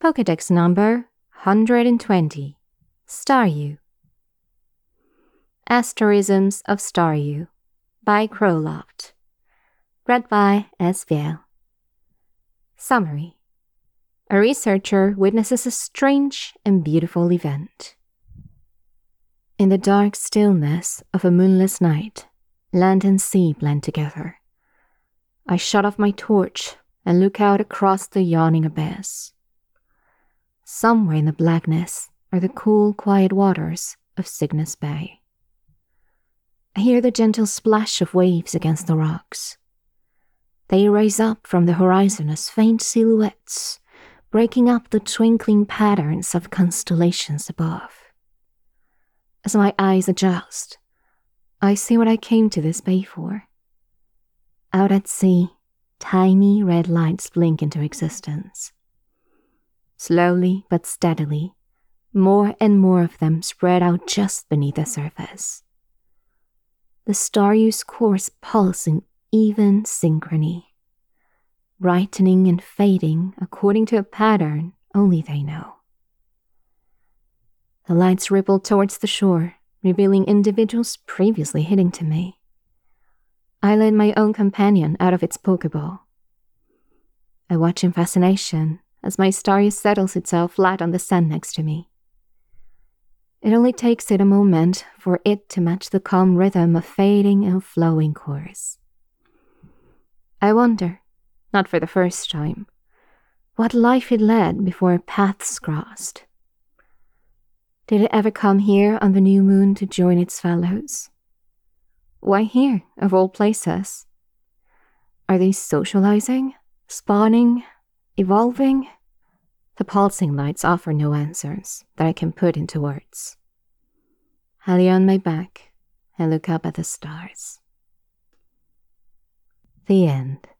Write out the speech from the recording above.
Pokédex number 120. Staryu. Asterisms of Staryu by Crowloft. Read by S. Viel. Summary. A researcher witnesses a strange and beautiful event. In the dark stillness of a moonless night, land and sea blend together. I shut off my torch and look out across the yawning abyss. Somewhere in the blackness are the cool, quiet waters of Cygnus Bay. I hear the gentle splash of waves against the rocks. They rise up from the horizon as faint silhouettes, breaking up the twinkling patterns of constellations above. As my eyes adjust, I see what I came to this bay for. Out at sea, tiny red lights blink into existence. Slowly but steadily, more and more of them spread out just beneath the surface. The Staryu's course pulse in even synchrony, brightening and fading according to a pattern only they know. The lights ripple towards the shore, revealing individuals previously hidden to me. I let my own companion out of its Pokeball. I watch in fascination as my Staryu settles itself flat on the sand next to me. It only takes it a moment for it to match the calm rhythm of fading and flowing course. I wonder, not for the first time, what life it led before paths crossed. Did it ever come here on the new moon to join its fellows? Why here, of all places? Are they socializing, spawning, evolving? The pulsing lights offer no answers that I can put into words. I lay on my back and look up at the stars. The end.